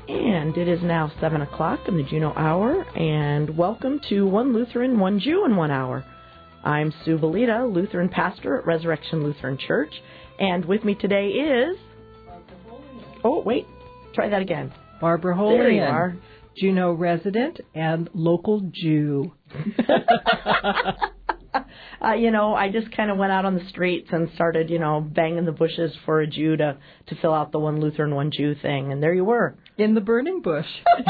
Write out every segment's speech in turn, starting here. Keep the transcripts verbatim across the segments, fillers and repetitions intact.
And it is now seven o'clock in the Juneau Hour, and welcome to One Lutheran, One Jew in One Hour. I'm Sue Belita, Lutheran pastor at Resurrection Lutheran Church, and with me today is... Oh, wait, try that again. Barbara Holian. There you are. Juneau resident and local Jew. uh, you know, I just kind of went out on the streets and started, you know, banging the bushes for a Jew to, to fill out the One Lutheran, One Jew thing, and there you were. In the burning bush.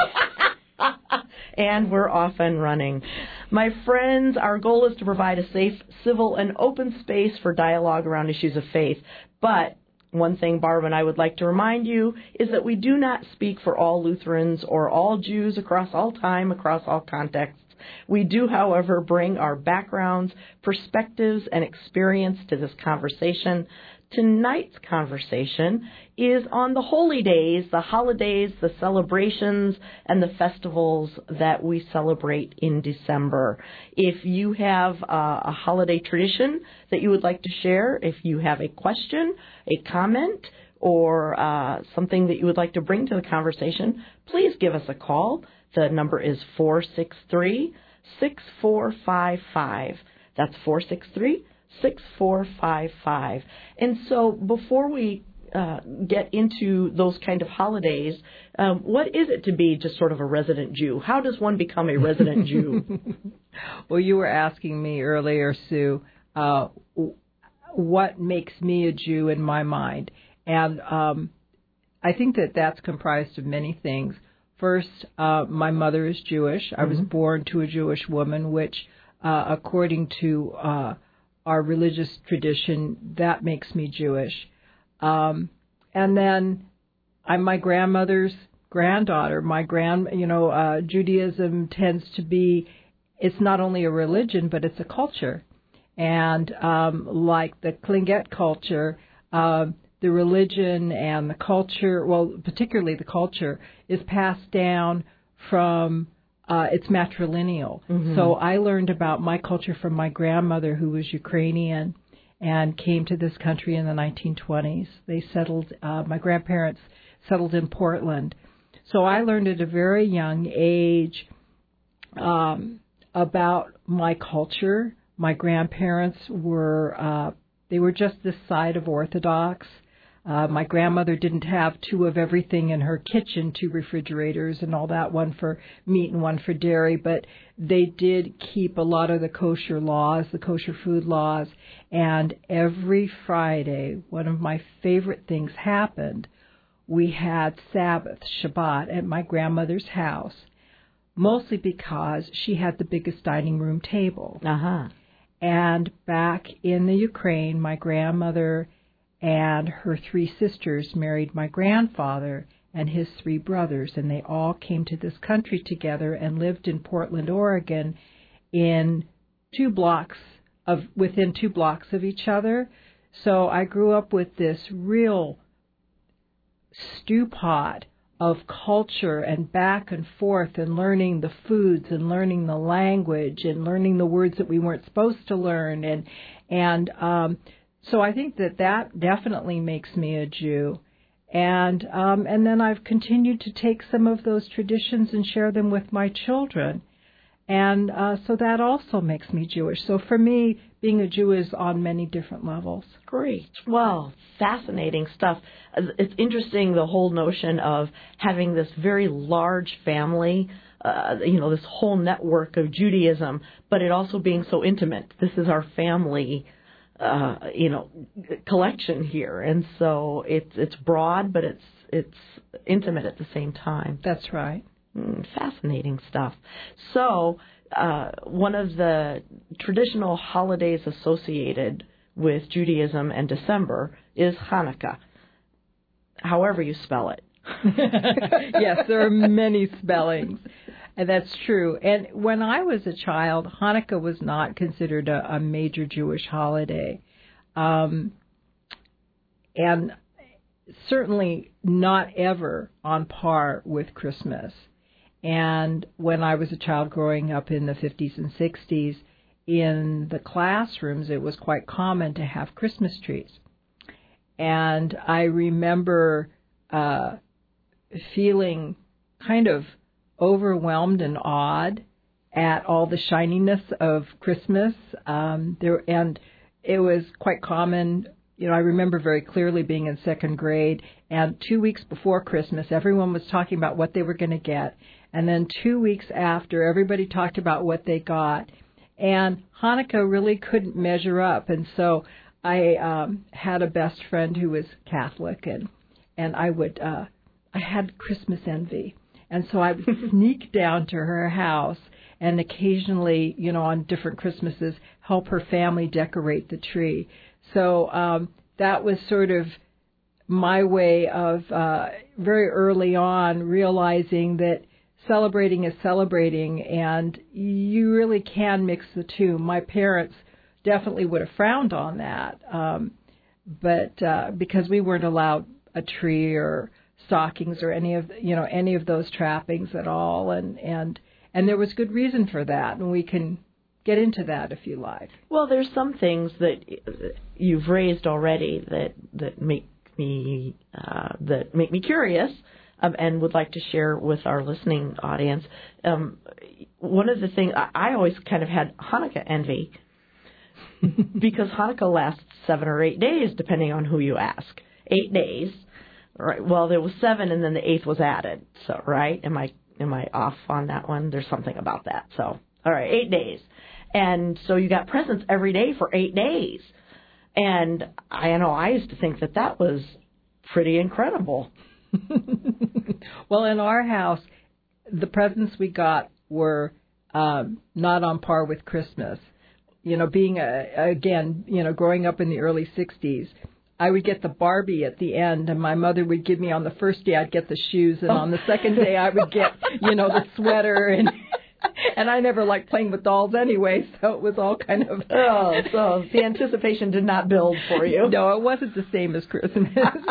And we're off and running. My friends, our goal is to provide a safe, civil, and open space for dialogue around issues of faith. But one thing Barb and I would like to remind you is that we do not speak for all Lutherans or all Jews across all time, across all contexts. We do, however, bring our backgrounds, perspectives, and experience to this conversation. Tonight's conversation is on the holy days, the holidays, the celebrations, and the festivals that we celebrate in December. If you have uh, a holiday tradition that you would like to share, if you have a question, a comment, or uh, something that you would like to bring to the conversation, please give us a call. The number is four six three, six four five five. That's four six three, six four five five. And so before we uh, get into those kind of holidays, um, what is it to be just sort of a resident Jew? How does one become a resident Jew? Well, you were asking me earlier, Sue, uh, what makes me a Jew in my mind. And um, I think that that's comprised of many things. First, uh, my mother is Jewish. I was mm-hmm. born to a Jewish woman, which, uh, according to uh, our religious tradition, that makes me Jewish. Um, and then I'm my grandmother's granddaughter. My grand, you know, uh, Judaism tends to be, it's not only a religion, but it's a culture. And um, like the Tlingit culture, uh, the religion and the culture, well, particularly the culture, is passed down from, uh, it's matrilineal. Mm-hmm. So I learned about my culture from my grandmother, who was Ukrainian and came to this country in the nineteen twenties. They settled, uh, my grandparents settled in Portland. So I learned at a very young age um, about my culture. My grandparents were, uh, they were just this side of Orthodox. Uh, my grandmother didn't have two of everything in her kitchen, two refrigerators and all that, one for meat and one for dairy, but they did keep a lot of the kosher laws, the kosher food laws, and every Friday, one of my favorite things happened. We had Sabbath, Shabbat, at my grandmother's house, mostly because she had the biggest dining room table. Uh-huh. And back in the Ukraine, my grandmother and her three sisters married my grandfather and his three brothers, and they all came to this country together and lived in Portland, Oregon, in two blocks of within two blocks of each other. So I grew up with this real stew pot of culture and back and forth and learning the foods and learning the language and learning the words that we weren't supposed to learn, and and um So I think that that definitely makes me a Jew. And um, and then I've continued to take some of those traditions and share them with my children. And uh, so that also makes me Jewish. So for me, being a Jew is on many different levels. Great. Well, fascinating stuff. It's interesting, the whole notion of having this very large family, uh, you know, this whole network of Judaism, but it also being so intimate. This is our family Uh, you know, collection here, and so it's it's broad, but it's it's intimate at the same time. That's right. Mm, fascinating stuff. So, uh, one of the traditional holidays associated with Judaism and December is Hanukkah. However you spell it. Yes, there are many spellings. And that's true. And when I was a child, Hanukkah was not considered a, a major Jewish holiday. Um, and certainly not ever on par with Christmas. And when I was a child growing up in the fifties and sixties, in the classrooms, it was quite common to have Christmas trees. And I remember uh, feeling kind of overwhelmed and awed at all the shininess of Christmas. Um, there and it was quite common. You know, I remember very clearly being in second grade, and two weeks before Christmas, everyone was talking about what they were going to get. And then two weeks after, everybody talked about what they got. And Hanukkah really couldn't measure up. And so I um, had a best friend who was Catholic, and, and I would, uh, I had Christmas envy. And so I would sneak down to her house and occasionally, you know, on different Christmases, help her family decorate the tree. So um, that was sort of my way of uh, very early on realizing that celebrating is celebrating, and you really can mix the two. My parents definitely would have frowned on that, um, but uh, because we weren't allowed a tree or stockings or any of you know any of those trappings at all, and and and there was good reason for that, and we can get into that if you like. Well, there's some things that you've raised already that that make me uh, that make me curious, um, and would like to share with our listening audience. Um, one of the things I, I always kind of had Hanukkah envy because Hanukkah lasts seven or eight days, depending on who you ask. Eight days, right? Well, there was seven, and then the eighth was added. So, right? Am I am I off on that one? There's something about that. So, all right, eight days. And so you got presents every day for eight days. And I know I used to think that that was pretty incredible. Well, in our house, the presents we got were um, not on par with Christmas. You know, being, a, again, you know, growing up in the early sixties, I would get the Barbie at the end, and my mother would give me on the first day, I'd get the shoes, and on the second day, I would get, you know, the sweater, and... And I never liked playing with dolls anyway, so it was all kind of... Oh, so the anticipation did not build for you. No, it wasn't the same as Christmas.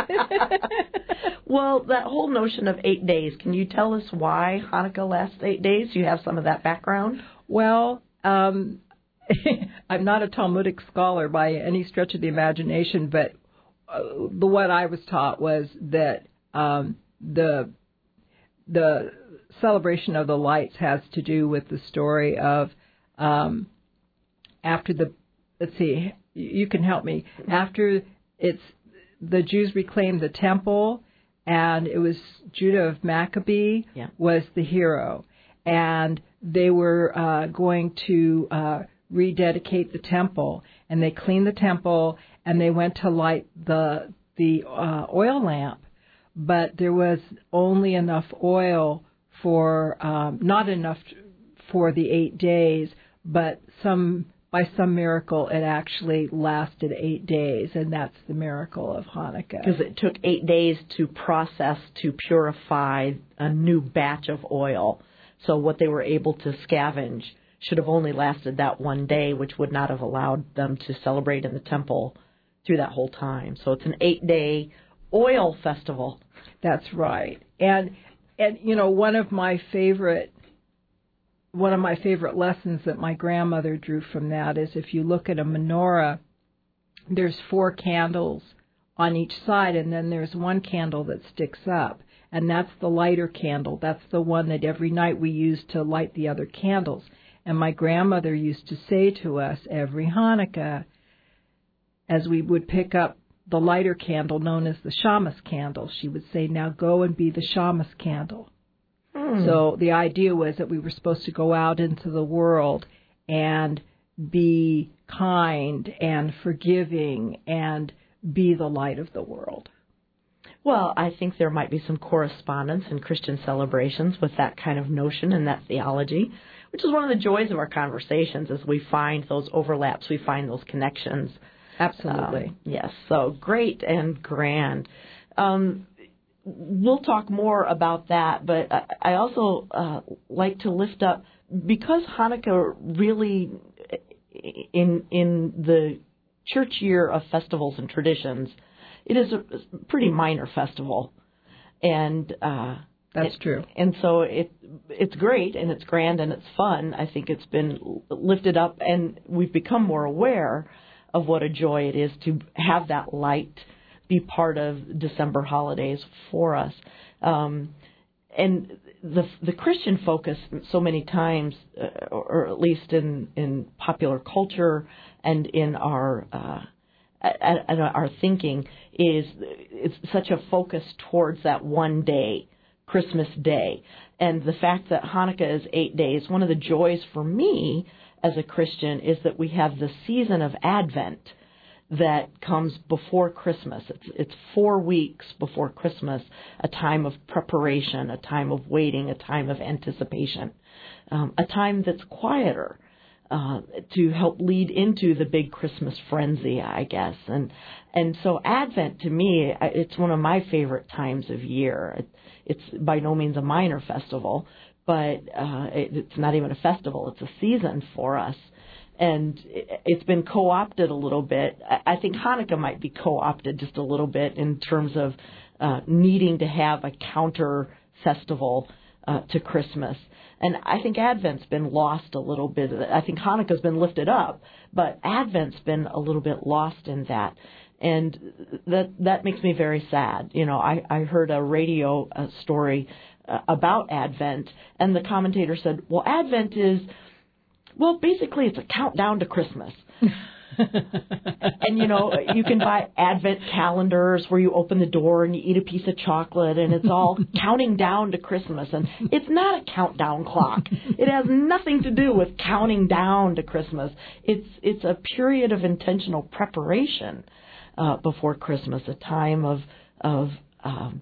Well, that whole notion of eight days, can you tell us why Hanukkah lasts eight days? Do you have some of that background? Well, um, I'm not a Talmudic scholar by any stretch of the imagination, but uh, the what I was taught was that um, the the... celebration of the lights has to do with the story of um, after the, let's see, you can help me, after it's, the Jews reclaimed the temple, and it was Judah of Maccabee yeah. was the hero, and they were uh, going to uh, rededicate the temple, and they cleaned the temple, and they went to light the, the uh, oil lamp, but there was only enough oil for um, not enough for the eight days, but some by some miracle it actually lasted eight days, and that's the miracle of Hanukkah. Because it took eight days to process, to purify a new batch of oil. So what they were able to scavenge should have only lasted that one day, which would not have allowed them to celebrate in the temple through that whole time. So it's an eight-day oil festival. That's right. And And, you know, one of my favorite one of my favorite lessons that my grandmother drew from that is if you look at a menorah, there's four candles on each side, and then there's one candle that sticks up, and that's the lighter candle. That's the one that every night we use to light the other candles. And my grandmother used to say to us every Hanukkah, as we would pick up the lighter candle known as the Shamas candle, she would say, now go and be the Shamas candle. Mm. So the idea was that we were supposed to go out into the world and be kind and forgiving and be the light of the world. Well, I think there might be some correspondence in Christian celebrations with that kind of notion and that theology, which is one of the joys of our conversations as we find those overlaps, we find those connections. Absolutely. Um, yes, so great and grand. Um, we'll talk more about that, but I, I also uh, like to lift up, because Hanukkah really, in in the church year of festivals and traditions, it is a pretty minor festival. And uh, that's it, true. And so it it's great and it's grand and it's fun. I think it's been lifted up and we've become more aware of what a joy it is to have that light be part of December holidays for us. Um, and the the Christian focus so many times, uh, or at least in, in popular culture and in our uh, and our thinking, is it's such a focus towards that one day, Christmas Day. And the fact that Hanukkah is eight days, one of the joys for me as a Christian is that we have the season of Advent that comes before Christmas. It's, it's four weeks before Christmas, a time of preparation, a time of waiting, a time of anticipation, um, a time that's quieter uh, to help lead into the big Christmas frenzy, I guess. And and so Advent, to me, it's one of my favorite times of year. It, it's by no means a minor festival, but uh, it, it's not even a festival. It's a season for us. And it's been co-opted a little bit. I think Hanukkah might be co-opted just a little bit in terms of uh, needing to have a counter festival uh, to Christmas. And I think Advent's been lost a little bit. I think Hanukkah's been lifted up, but Advent's been a little bit lost in that. And that that makes me very sad. You know, I, I heard a radio uh, story uh, about Advent, and the commentator said, well, Advent is... Well, basically, it's a countdown to Christmas. And, you know, you can buy Advent calendars where you open the door and you eat a piece of chocolate, and it's all counting down to Christmas. And it's not a countdown clock. It has nothing to do with counting down to Christmas. It's it's a period of intentional preparation uh, before Christmas, a time of of um,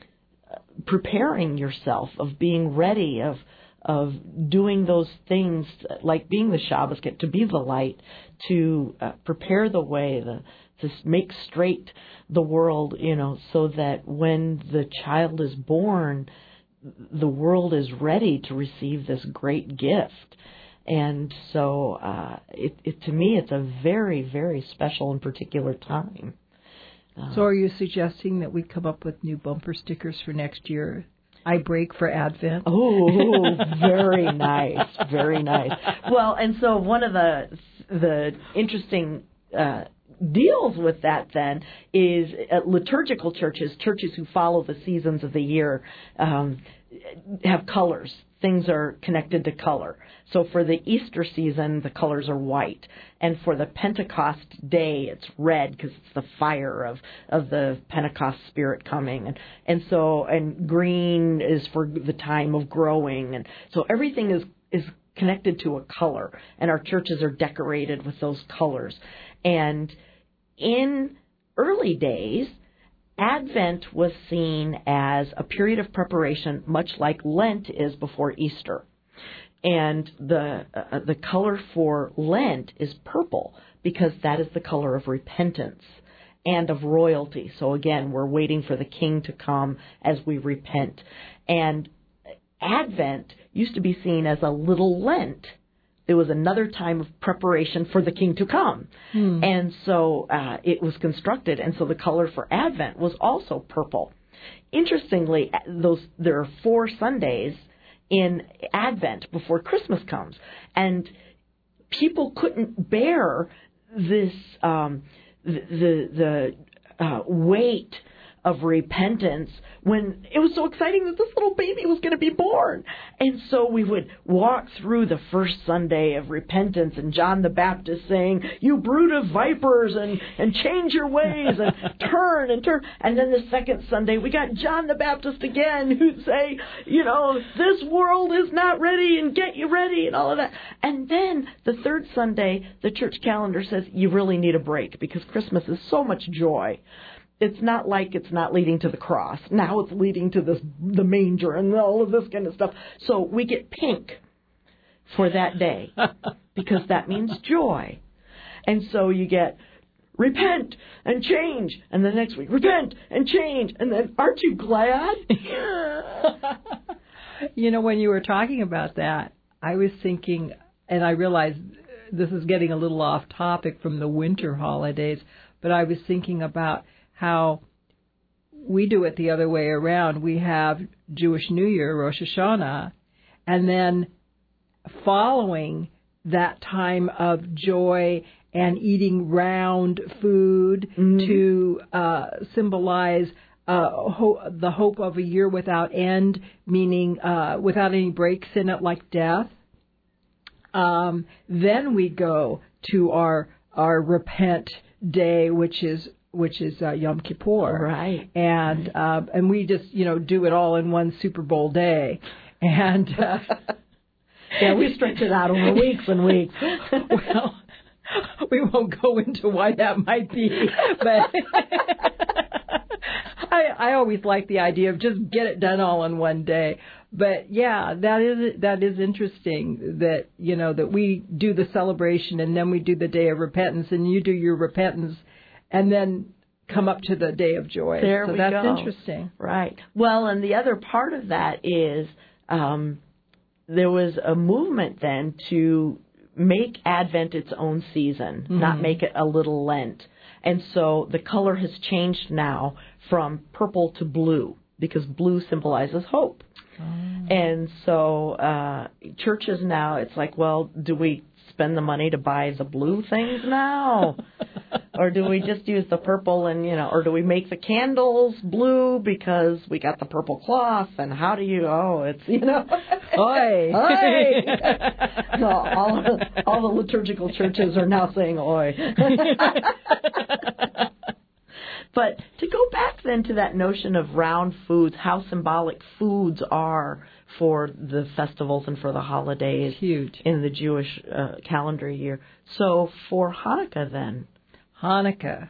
preparing yourself, of being ready, of of doing those things like being the Shabbos, get to be the light, to uh, prepare the way, the, to make straight the world, you know, so that when the child is born, the world is ready to receive this great gift. And so uh, it, it, to me, it's a very, very special and particular time. Uh, so are you suggesting that we come up with new bumper stickers for next year? I break for Advent. Oh, very nice, very nice. Well, and so one of the the interesting uh, deals with that then is uh, liturgical churches, churches who follow the seasons of the year, um, have colors. Things are connected to color. So for the Easter season, the colors are white. And for the Pentecost day, it's red because it's the fire of, of the Pentecost spirit coming. And, and so, and green is for the time of growing. And so everything is, is connected to a color. And our churches are decorated with those colors. And in early days, Advent was seen as a period of preparation, much like Lent is before Easter. And the uh, the color for Lent is purple because that is the color of repentance and of royalty. So again, we're waiting for the King to come as we repent. And Advent used to be seen as a little Lent. It was another time of preparation for the King to come. Hmm. And so uh, it was constructed, and so the color for Advent was also purple. Interestingly, those there are four Sundays in Advent before Christmas comes, and people couldn't bear this um, the the, the uh, weight of repentance when it was so exciting that this little baby was going to be born. And so we would walk through the first Sunday of repentance and John the Baptist saying, you brood of vipers, and, and change your ways and turn and turn. And then the second Sunday we got John the Baptist again who'd say, you know, this world is not ready and get you ready and all of that. And then the third Sunday, the church calendar says you really need a break because Christmas is so much joy. It's not like it's not leading to the cross. Now it's leading to this the manger and all of this kind of stuff. So we get pink for that day because that means joy. And so you get repent and change. And the next week, repent and change. And then aren't you glad? You know, when you were talking about that, I was thinking, and I realized this is getting a little off topic from the winter holidays, but I was thinking about how we do it the other way around. We have Jewish New Year, Rosh Hashanah, and then following that time of joy and eating round food mm-hmm. to uh, symbolize uh, ho- the hope of a year without end, meaning uh, without any breaks in it, like death. Um, then we go to our our repent day, which is which is uh, Yom Kippur, right? And uh, and we just you know do it all in one Super Bowl day, and uh, yeah, we stretch it out over weeks and weeks. Well, we won't go into why that might be, but I I always like the idea of just get it done all in one day. But yeah, that is that is interesting that you know that we do the celebration and then we do the day of repentance, and you do your repentance and then come up to the day of joy. There so we that's go. interesting. Right. Well, and the other part of that is um, there was a movement then to make Advent its own season, mm-hmm. not make it a little Lent. And so the color has changed now from purple to blue, because blue symbolizes hope. Oh. And so uh, churches now, it's like, well, do we spend the money to buy the blue things now? Or do we just use the purple and, you know, or do we make the candles blue because we got the purple cloth? And how do you, oh, it's, you know. Oi. Oi. No, all, all the liturgical churches are now saying oi. But to go back then to that notion of round foods, how symbolic foods are for the festivals and for the holidays. Huge. In the Jewish uh, calendar year. So for Hanukkah then. Hanukkah.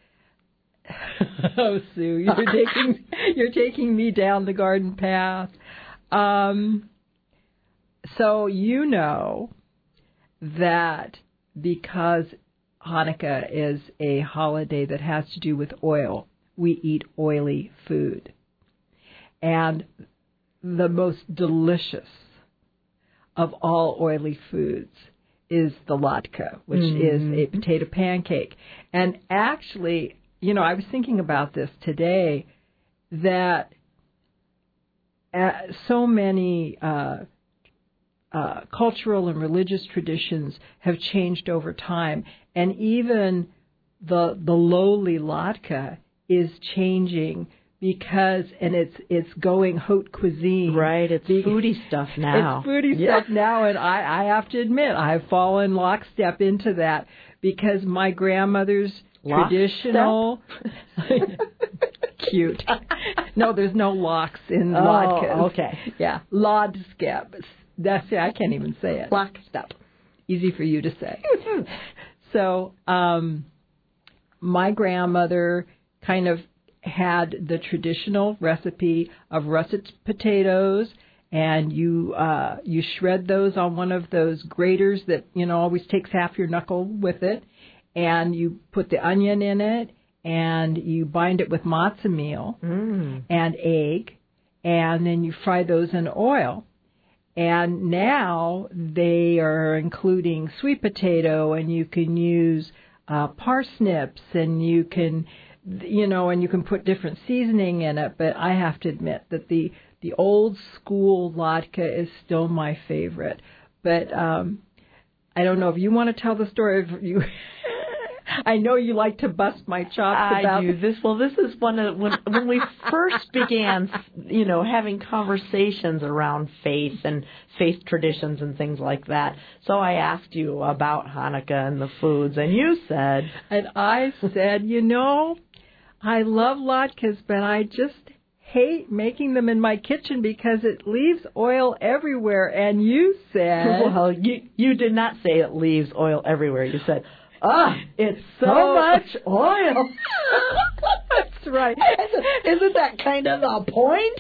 Oh, Sue, you're taking you're taking me down the garden path. Um, so you know that because Hanukkah is a holiday that has to do with oil, we eat oily food. And the most delicious of all oily foods is the latke, which mm-hmm. is a potato pancake. And actually, you know, I was thinking about this today, that uh, so many uh, uh, cultural and religious traditions have changed over time. And even the the lowly latke is changing because, and it's it's going haute cuisine. Right, it's because, foodie stuff now. It's foodie yeah. stuff now, and I, I have to admit, I've fallen lockstep into that because my grandmother's Lock traditional... Cute. No, there's no locks in oh, latkes. Okay. Yeah, lodskep. That's it, I can't even say it. Lockstep. Easy for you to say. So, um, my grandmother kind of had the traditional recipe of russet potatoes, and you uh, you shred those on one of those graters that, you know, always takes half your knuckle with it, and you put the onion in it, and you bind it with matzah meal mm. and egg, and then you fry those in oil. And now they are including sweet potato, and you can use uh, parsnips, and you can, you know, and you can put different seasoning in it. But I have to admit that the the old school latke is still my favorite. But um, I don't know if you want to tell the story. If you, I know you like to bust my chops I about do. This. Well, this is one of when when we first began, you know, having conversations around faith and faith traditions and things like that. So I asked you about Hanukkah and the foods, and you said, and I said, you know, I love latkes, but I just hate making them in my kitchen because it leaves oil everywhere. And you said, well, you you did not say it leaves oil everywhere. You said, ah, it's so, so much oil. That's right. Isn't that kind of the point?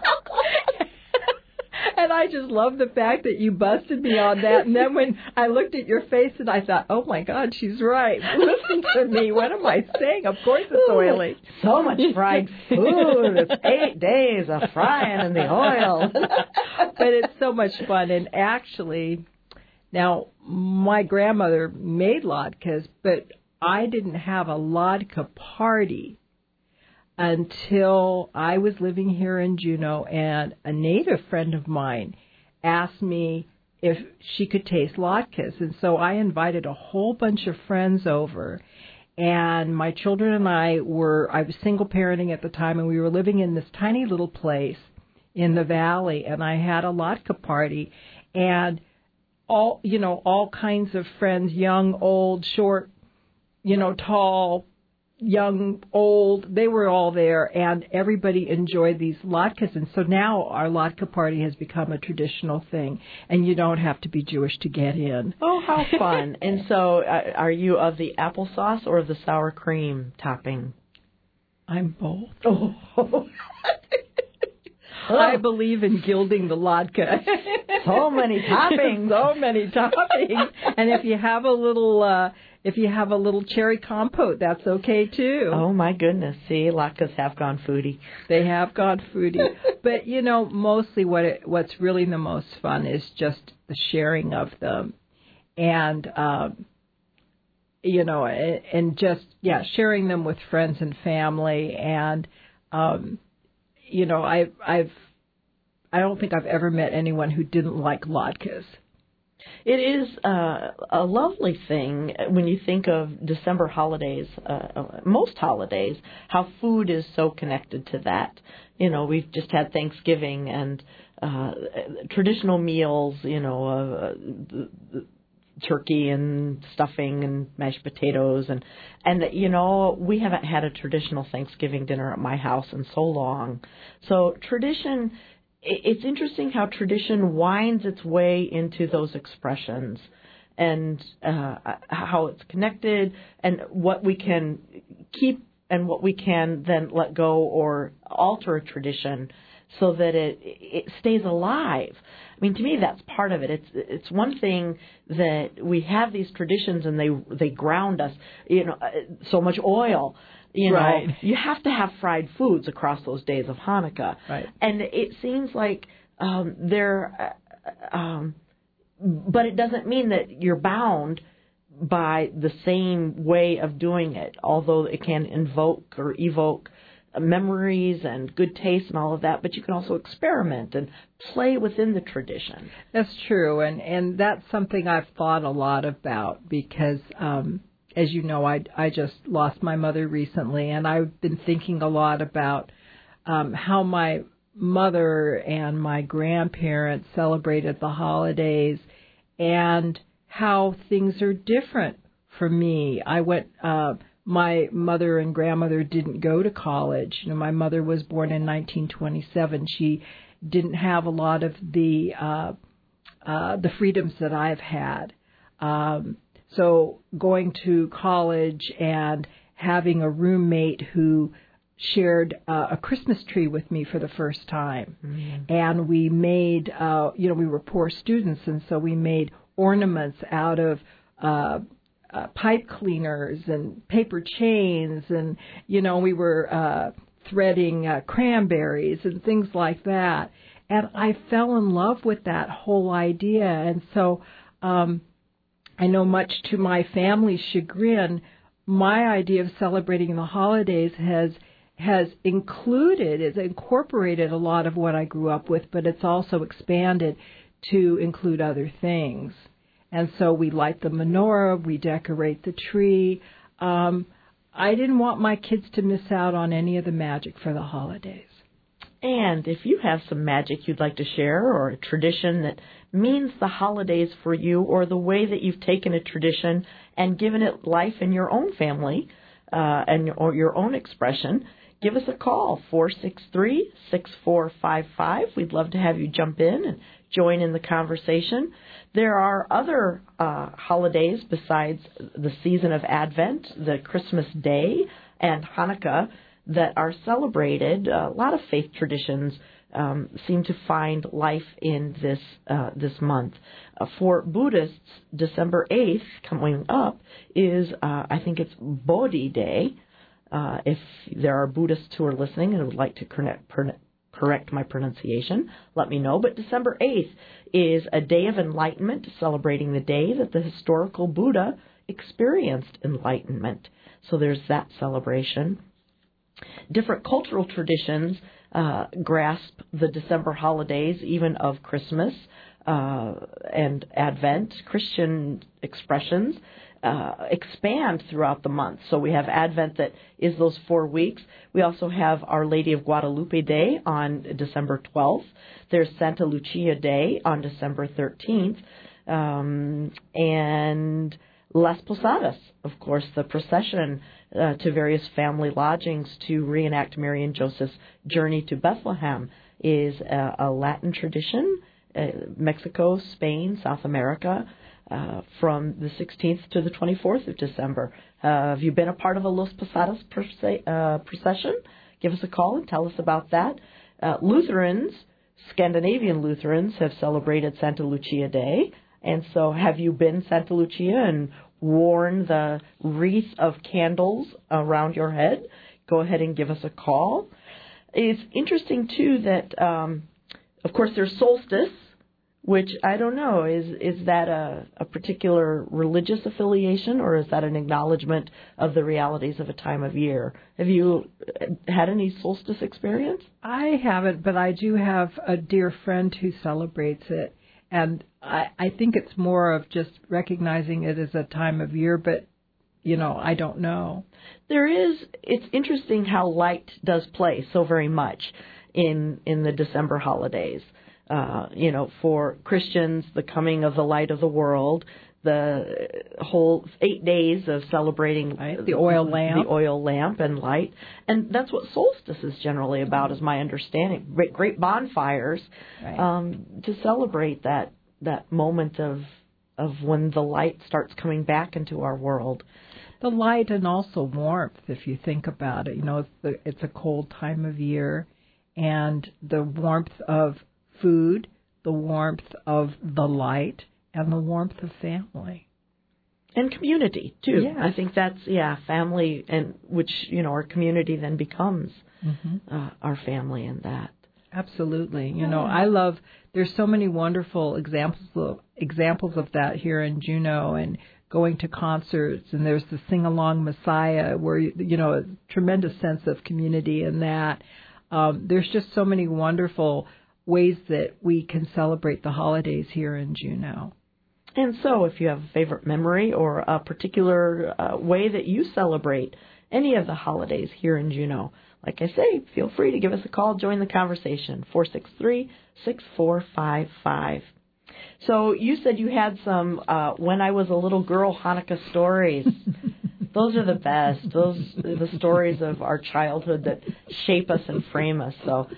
And I just love the fact that you busted me on that. And then when I looked at your face and I thought, oh, my God, she's right. Listen to me. What am I saying? Of course it's oily. So much fried food. It's eight days of frying in the oil. But it's so much fun. And actually, now, my grandmother made latkes, but I didn't have a latke party until I was living here in Juneau, and a native friend of mine asked me if she could taste latkes. And so I invited a whole bunch of friends over, And my children and I were, I was single parenting at the time, and we were living in this tiny little place in the valley, and I had a latke party, and all, you know, all kinds of friends, young, old, short, you know, tall, young, old, they were all there, and everybody enjoyed these latkes. And so now our latke party has become a traditional thing, and you don't have to be Jewish to get in. Oh, how fun. And so uh, are you of the applesauce or the sour cream topping? I'm both. Oh. I believe in gilding the latke. So many toppings. So many toppings. And if you have a little... Uh, If you have a little cherry compote, that's okay, too. Oh, my goodness. See, latkes have gone foodie. They have gone foodie. But, you know, mostly what it, what's really the most fun is just the sharing of them. And, um, you know, and, and just, yeah, sharing them with friends and family. And, um, you know, I, I've, I don't think I've ever met anyone who didn't like latkes. It is uh, a lovely thing when you think of December holidays, uh, most holidays, how food is so connected to that. You know, we've just had Thanksgiving and uh, traditional meals, you know, uh, the, the turkey and stuffing and mashed potatoes. And, and, you know, we haven't had a traditional Thanksgiving dinner at my house in so long. So tradition... It's interesting how tradition winds its way into those expressions and uh, how it's connected and what we can keep and what we can then let go or alter a tradition so that it it stays alive. I mean, to me, that's part of it. It's it's one thing that we have these traditions and they they ground us, you know, so much oil. You know, right. You have to have fried foods across those days of Hanukkah. Right. And it seems like um, they're, uh, um, but it doesn't mean that you're bound by the same way of doing it, although it can invoke or evoke memories and good taste and all of that, but you can also experiment and play within the tradition. That's true, and, and that's something I've thought a lot about because... Um, As you know, I, I just lost my mother recently, and I've been thinking a lot about um, how my mother and my grandparents celebrated the holidays and how things are different for me. I went, uh, my mother and grandmother didn't go to college. You know, my mother was born in nineteen twenty-seven. She didn't have a lot of the, uh, uh, the freedoms that I've had. Um, So going to college and having a roommate who shared uh, a Christmas tree with me for the first time. Mm-hmm. And we made, uh, you know, we were poor students, and so we made ornaments out of uh, uh, pipe cleaners and paper chains, and, you know, we were uh, threading uh, cranberries and things like that. And I fell in love with that whole idea. And so um, I know, much to my family's chagrin, my idea of celebrating the holidays has has included, it's incorporated a lot of what I grew up with, but it's also expanded to include other things. And so we light the menorah, we decorate the tree. Um, I didn't want my kids to miss out on any of the magic for the holidays. And if you have some magic you'd like to share or a tradition that means the holidays for you or the way that you've taken a tradition and given it life in your own family uh, and or your own expression, give us a call, four six three, six four five five. We'd love to have you jump in and join in the conversation. There are other uh, holidays besides the season of Advent, the Christmas Day, and Hanukkah that are celebrated. A lot of faith traditions um, seem to find life in this uh, this month. Uh, for Buddhists, December eighth coming up is, uh, I think it's Bodhi Day. Uh, if there are Buddhists who are listening and would like to correct, correct my pronunciation, let me know. But December eighth is a day of enlightenment, celebrating the day that the historical Buddha experienced enlightenment. So there's that celebration. Different cultural traditions uh, grasp the December holidays, even of Christmas uh, and Advent. Christian expressions uh, expand throughout the month. So we have Advent that is those four weeks. We also have Our Lady of Guadalupe Day on December twelfth. There's Santa Lucia Day on December thirteenth. Um, and Las Posadas, of course, the procession uh, to various family lodgings to reenact Mary and Joseph's journey to Bethlehem is a, a Latin tradition, uh, Mexico, Spain, South America, uh, from the sixteenth to the twenty-fourth of December. Uh, have you been a part of a Las Posadas uh, procession? Give us a call and tell us about that. Uh, Lutherans, Scandinavian Lutherans, have celebrated Santa Lucia Day. And so have you been Santa Lucia and worn the wreath of candles around your head? Go ahead and give us a call. It's interesting, too, that, um, of course, there's solstice, which I don't know, is is that a, a particular religious affiliation, or is that an acknowledgement of the realities of a time of year? Have you had any solstice experience? I haven't, but I do have a dear friend who celebrates it. And I, I think it's more of just recognizing it as a time of year, but, you know, I don't know. There is, it's interesting how light does play so very much in in the December holidays. Uh, you know, for Christians, the coming of the light of the world, the whole eight days of celebrating right. the oil lamp, the oil lamp and light, and that's what solstice is generally about, is my understanding. Great, great bonfires right. um, to celebrate that that moment of of when the light starts coming back into our world. The light and also warmth, if you think about it. You know, it's, the, it's a cold time of year, and the warmth of food, the warmth of the light, and the warmth of family. And community, too. Yes. I think that's, yeah, family, and which, you know, our community then becomes mm-hmm. uh, our family in that. Absolutely. You know, I love, there's so many wonderful examples of, examples of that here in Juneau, and going to concerts, and there's the Sing-Along Messiah, where, you know, a tremendous sense of community in that. Um, there's just so many wonderful ways that we can celebrate the holidays here in Juneau. And so if you have a favorite memory or a particular uh, way that you celebrate any of the holidays here in Juneau, like I say, feel free to give us a call, join the conversation, four six three, six four five five. So you said you had some uh, when I was a little girl Hanukkah stories. Those are the best. Those are the stories of our childhood that shape us and frame us. So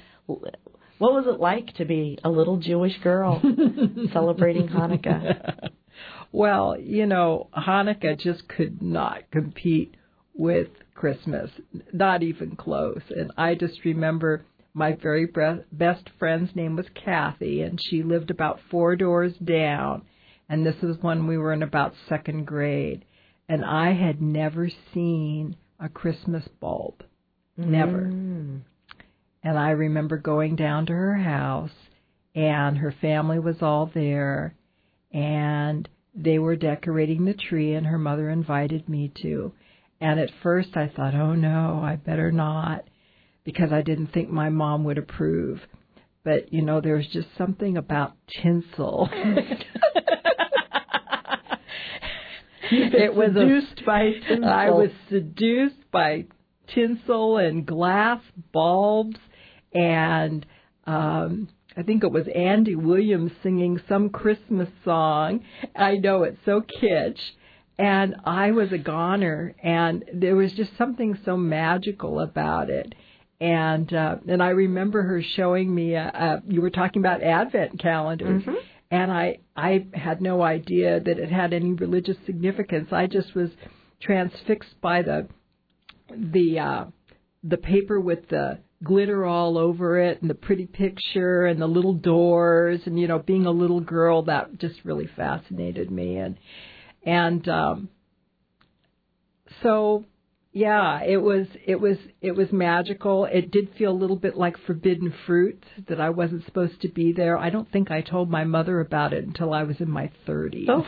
what was it like to be a little Jewish girl celebrating Hanukkah? Well, you know, Hanukkah just could not compete with Christmas, not even close. And I just remember my very best friend's name was Kathy, and she lived about four doors down. And this was when we were in about second grade. And I had never seen a Christmas bulb. Never. Mm. And I remember going down to her house, and her family was all there, and they were decorating the tree, and her mother invited me to. And at first I thought, oh, no, I better not, because I didn't think my mom would approve. But, you know, there was just something about tinsel. It was seduced a, by tinsel. I was seduced by tinsel and glass bulbs. And um, I think it was Andy Williams singing some Christmas song. I know, it's so kitsch. And I was a goner, and there was just something so magical about it. And uh, and I remember her showing me, a, a, you were talking about Advent calendars, mm-hmm. and I, I had no idea that it had any religious significance. I just was transfixed by the the uh, the paper with the glitter all over it, and the pretty picture, and the little doors, and, you know, being a little girl, that just really fascinated me. And and um, so, yeah, it was it was it was magical. It did feel a little bit like forbidden fruit, that I wasn't supposed to be there. I don't think I told my mother about it until I was in my thirties. Oh.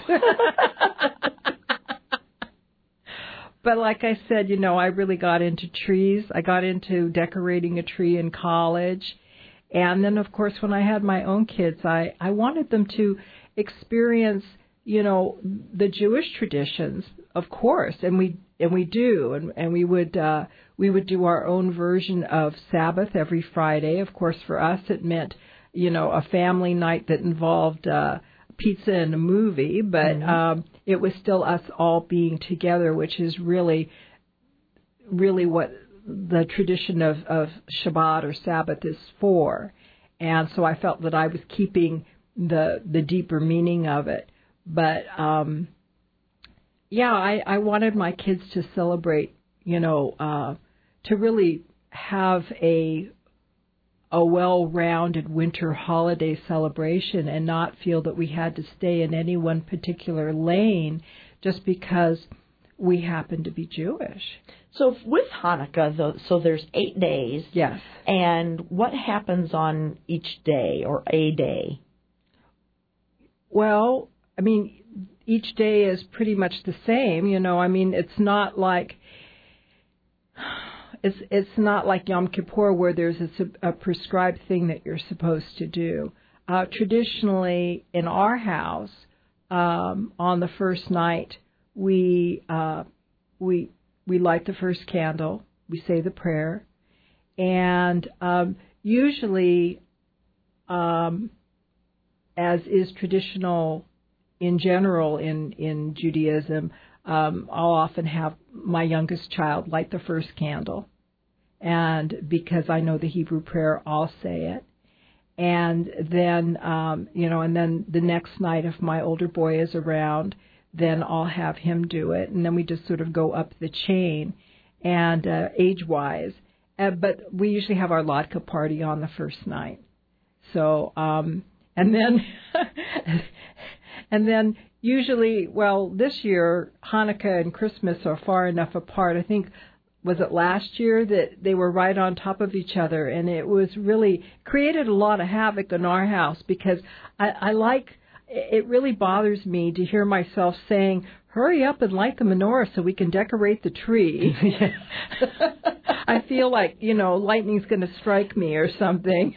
But like I said, you know, I really got into trees. I got into decorating a tree in college. And then, of course, when I had my own kids, I, I wanted them to experience, you know, the Jewish traditions. of course, and we and we do, and and we would uh, we would do our own version of Sabbath every Friday. Of course, for us, it meant, you know, a family night that involved uh, pizza and a movie, but mm-hmm. um, it was still us all being together, which is really, really what the tradition of, of Shabbat or Sabbath is for. And so I felt that I was keeping the the deeper meaning of it. But, um, yeah, I, I wanted my kids to celebrate, you know, uh, to really have a a well-rounded winter holiday celebration and not feel that we had to stay in any one particular lane just because we happen to be Jewish. So with Hanukkah, though, so there's eight days. Yes. And what happens on each day or a day? Well, I mean, each day is pretty much the same. You know, I mean, it's not like it's it's not like Yom Kippur where there's a, a prescribed thing that you're supposed to do. Uh, traditionally, in our house, um, on the first night, we uh, we we light the first candle, we say the prayer, and um, usually, um, as is traditional in general in, in Judaism, um, I'll often have my youngest child light the first candle, and because I know the Hebrew prayer, I'll say it. And then, um, you know, and then the next night, if my older boy is around, then I'll have him do it, and then we just sort of go up the chain, and uh, age-wise. Uh, but we usually have our latke party on the first night. So, um, and then, and then usually, well, this year Hanukkah and Christmas are far enough apart. I think, was it last year that they were right on top of each other, and it was really created a lot of havoc in our house because I, I like. It really bothers me to hear myself saying, hurry up and light the menorah so we can decorate the tree. I feel like, you know, lightning's going to strike me or something.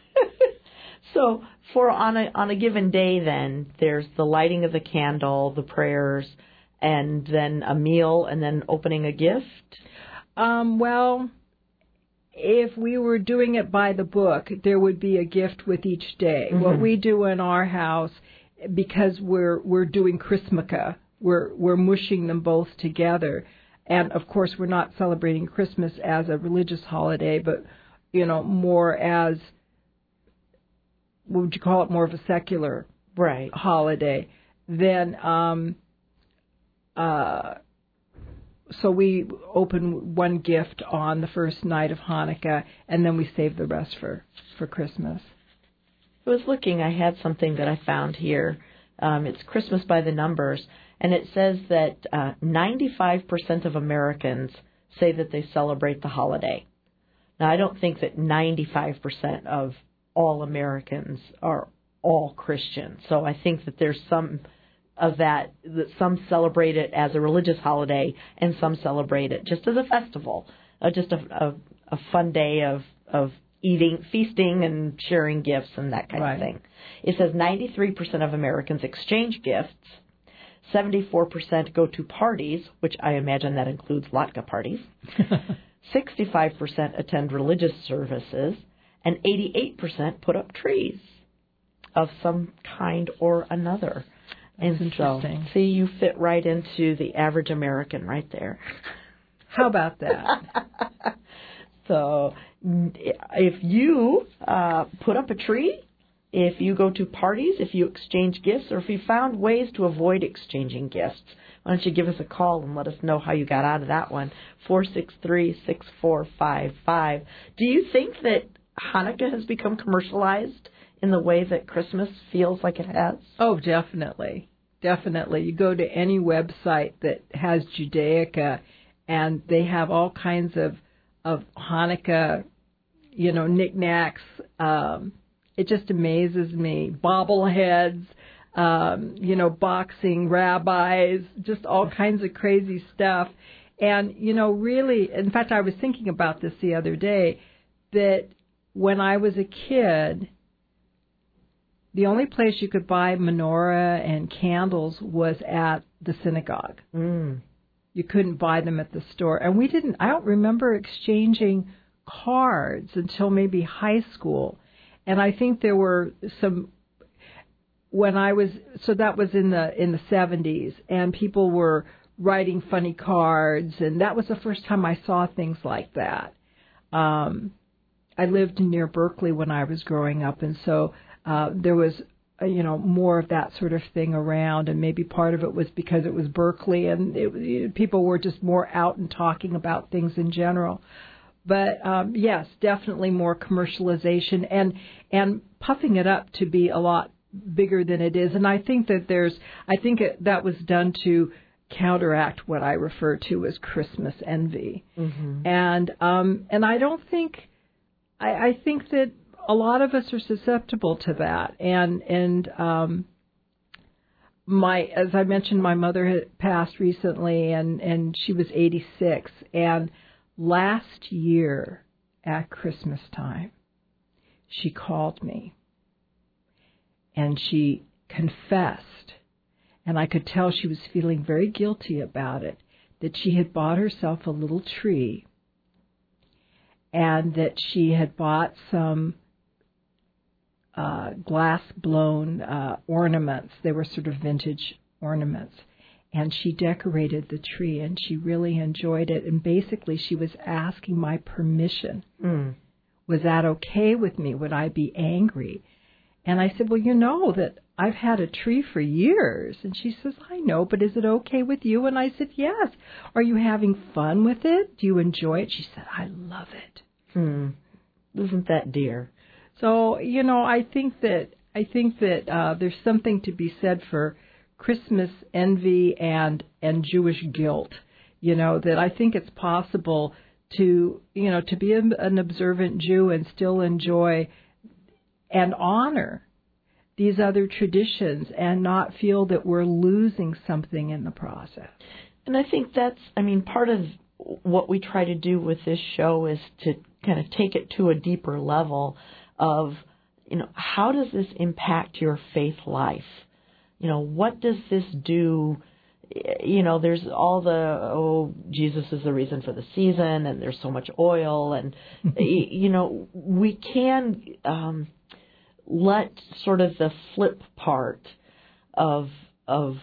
So for on a on a given day then, there's the lighting of the candle, the prayers, and then a meal, and then opening a gift? Um, well, if we were doing it by the book, there would be a gift with each day. Mm-hmm. What we do in our house, because we're we're doing Chrismukkah, we're we're mushing them both together, and of course we're not celebrating Christmas as a religious holiday, but you know more as, what would you call it, more of a secular right holiday. Then um, uh, so we open one gift on the first night of Hanukkah, and then we save the rest for for Christmas. I was looking, I had something that I found here. Um, it's Christmas by the Numbers, and it says that uh, ninety-five percent of Americans say that they celebrate the holiday. Now, I don't think that ninety-five percent of all Americans are all Christian, so I think that there's some of that, that some celebrate it as a religious holiday, and some celebrate it just as a festival, uh, just a, a, a fun day of, of eating, feasting, and sharing gifts and that kind right. of thing. It says ninety-three percent of Americans exchange gifts, seventy-four percent go to parties, which I imagine that includes latke parties, sixty-five percent attend religious services, and eighty-eight percent put up trees of some kind or another. That's and interesting. So, see, you fit right into the average American right there. How about that? So if you uh, put up a tree, if you go to parties, if you exchange gifts, or if you found ways to avoid exchanging gifts, why don't you give us a call and let us know how you got out of that one, four six three, six four five five. Do you think that Hanukkah has become commercialized in the way that Christmas feels like it has? Oh, definitely. Definitely. You go to any website that has Judaica, and they have all kinds of of Hanukkah, you know, knickknacks. Um, it just amazes me. Bobbleheads, um, you know, boxing rabbis, just all kinds of crazy stuff. And, you know, really, in fact, I was thinking about this the other day, that when I was a kid, the only place you could buy menorah and candles was at the synagogue. Mm. You couldn't buy them at the store. And we didn't, I don't remember exchanging cards until maybe high school. And I think there were some, when I was, so that was in the in the seventies, and people were writing funny cards, and that was the first time I saw things like that. Um, I lived near Berkeley when I was growing up, and so uh, there was, uh, you know, more of that sort of thing around, and maybe part of it was because it was Berkeley, and it, it, people were just more out and talking about things in general. But um, yes, definitely more commercialization and and puffing it up to be a lot bigger than it is. And I think that there's, I think it, that was done to counteract what I refer to as Christmas envy. Mm-hmm. And um, and I don't think, I, I think that a lot of us are susceptible to that. And and um, my, as I mentioned, my mother had passed recently, and, and she was eighty-six. And last year at Christmas time, she called me. And she confessed, and I could tell she was feeling very guilty about it, that she had bought herself a little tree, and that she had bought some uh, glass-blown uh, ornaments. They were sort of vintage ornaments. And she decorated the tree, and she really enjoyed it. And basically, she was asking my permission. Mm. Was that okay with me? Would I be angry? And I said, well, you know that I've had a tree for years. And she says, I know, but is it okay with you? And I said, yes. Are you having fun with it? Do you enjoy it? She said, I love it. Hmm. Isn't that dear? So, you know, I think that I think that uh, there's something to be said for Christmas envy and and Jewish guilt. You know, that I think it's possible to, you know, to be an observant Jew and still enjoy and honor these other traditions and not feel that we're losing something in the process. And I think that's, I mean, part of what we try to do with this show is to kind of take it to a deeper level of, you know, how does this impact your faith life? You know, what does this do? You know, there's all the, oh, Jesus is the reason for the season, and there's so much oil, and, you know, we can um, let sort of the flip part of of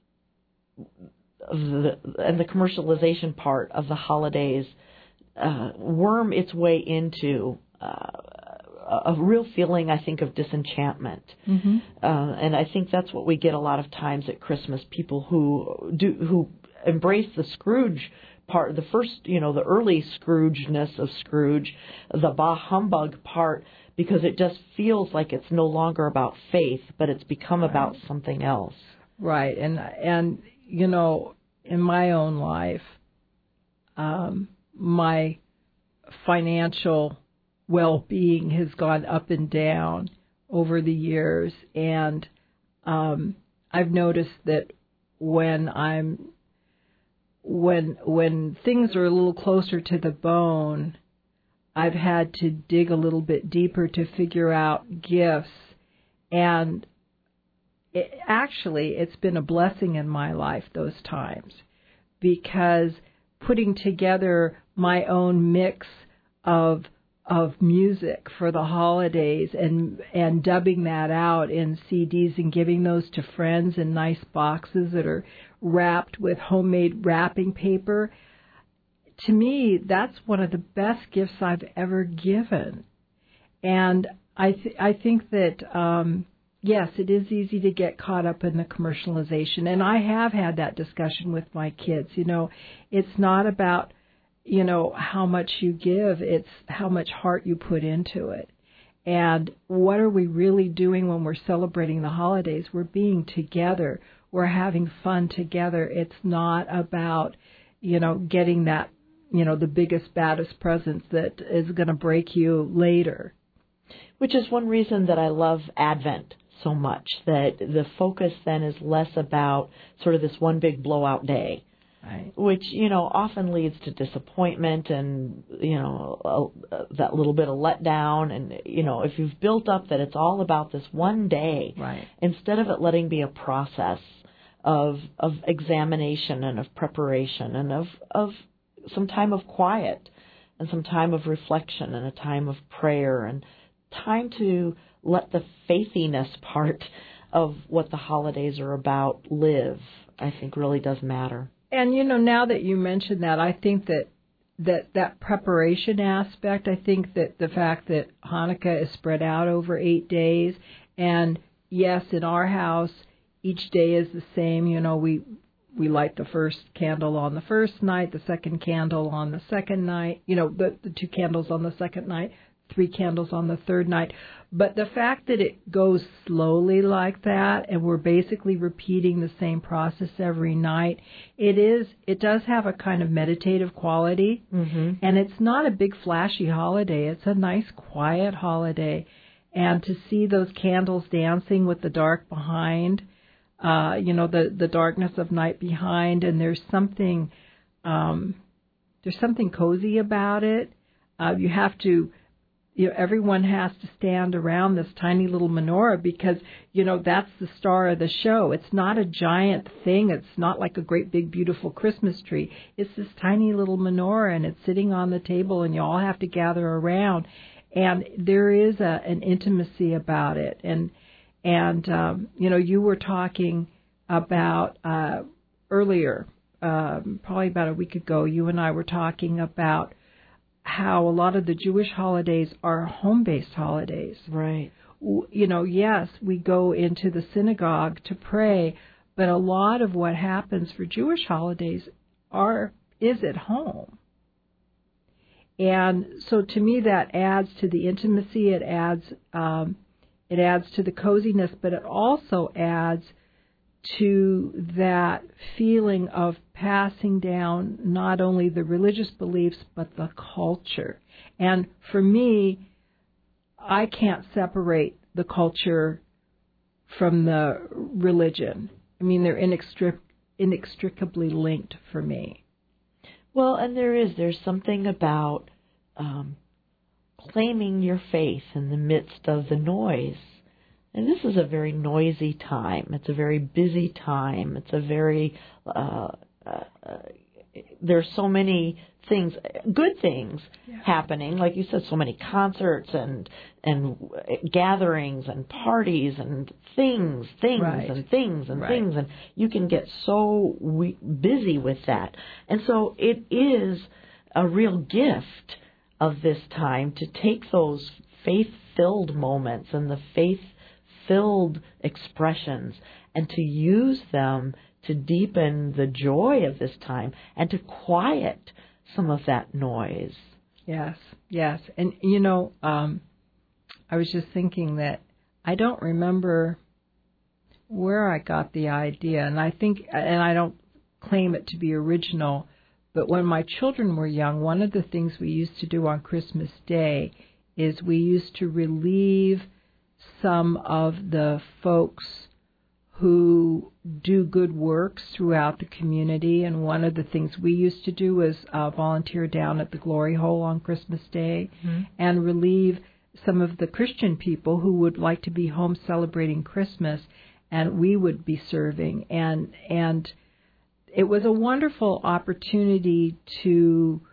of the and the commercialization part of the holidays uh, worm its way into uh, a real feeling, I think, of disenchantment. Mm-hmm. Uh, and I think that's what we get a lot of times at Christmas, people who do who embrace the Scrooge part, the first, you know, the early Scroogeness of Scrooge, the bah humbug part, because it just feels like it's no longer about faith, but it's become right. about something else. Right. And, and you know, in my own life, um, my financial well-being has gone up and down over the years, and um, I've noticed that when I'm when when things are a little closer to the bone, I've had to dig a little bit deeper to figure out gifts, and it, actually it's been a blessing in my life those times, because putting together my own mix of of music for the holidays and and dubbing that out in C Ds and giving those to friends in nice boxes that are wrapped with homemade wrapping paper, to me, that's one of the best gifts I've ever given. And I th- I think that, um, yes, it is easy to get caught up in the commercialization. And I have had that discussion with my kids. You know, it's not about, you know, how much you give, it's how much heart you put into it. And what are we really doing when we're celebrating the holidays? We're being together. We're having fun together. It's not about, you know, getting that, you know, the biggest, baddest present that is going to break you later. Which is one reason that I love Advent so much, that the focus then is less about sort of this one big blowout day. Right. Which, you know, often leads to disappointment and, you know, uh, that little bit of letdown. And, you know, if you've built up that it's all about this one day, right. instead of it letting be a process of of examination and of preparation and of of some time of quiet and some time of reflection and a time of prayer and time to let the faithiness part of what the holidays are about live, I think really does matter. And, you know, now that you mention that, I think that that, that preparation aspect, I think that the fact that Hanukkah is spread out over eight days, and yes, in our house, each day is the same. You know, we we light the first candle on the first night, the second candle on the second night, you know, the, the two candles on the second night, three candles on the third night. But the fact that it goes slowly like that, and we're basically repeating the same process every night, it is, it does have a kind of meditative quality. Mm-hmm. And it's not a big flashy holiday. It's a nice, quiet holiday. And to see those candles dancing with the dark behind, uh, you know, the, the darkness of night behind, and there's something, um, there's something cozy about it. Uh, you have to, you know, everyone has to stand around this tiny little menorah because, you know, that's the star of the show. It's not a giant thing. It's not like a great big beautiful Christmas tree. It's this tiny little menorah, and it's sitting on the table, and you all have to gather around. And there is a, an intimacy about it. And, and um, you know, you were talking about uh, earlier, um, probably about a week ago, you and I were talking about how a lot of the Jewish holidays are home-based holidays. Right. You know, yes, we go into the synagogue to pray, but a lot of what happens for Jewish holidays are is at home. And so to me that adds to the intimacy, it adds um, it adds to the coziness, but it also adds to that feeling of passing down not only the religious beliefs but the culture. And for me, I can't separate the culture from the religion. I mean, they're inextric- inextricably linked for me. Well, and there is, there's something about um, claiming your faith in the midst of the noise. And this is a very noisy time. It's a very busy time. It's a very, uh, uh, there's so many things, good things yeah. happening. Like you said, so many concerts and and gatherings and parties and things, things right. and things and right. things. And you can get so we- busy with that. And so it is a real gift of this time to take those faith-filled moments and the faith-filled expressions and to use them to deepen the joy of this time and to quiet some of that noise. Yes, yes. And, you know, um, I was just thinking that I don't remember where I got the idea, and I think, and I don't claim it to be original, but when my children were young, one of the things we used to do on Christmas Day is we used to relieve some of the folks who do good works throughout the community. And one of the things we used to do was uh, volunteer down at the Glory Hole on Christmas Day mm-hmm. and relieve some of the Christian people who would like to be home celebrating Christmas, and we would be serving. And and it was a wonderful opportunity to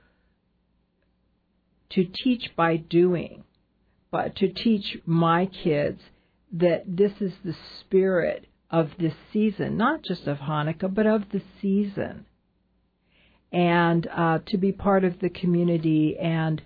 to teach by doing, but to teach my kids that this is the spirit of this season, not just of Hanukkah, but of the season, and uh, to be part of the community and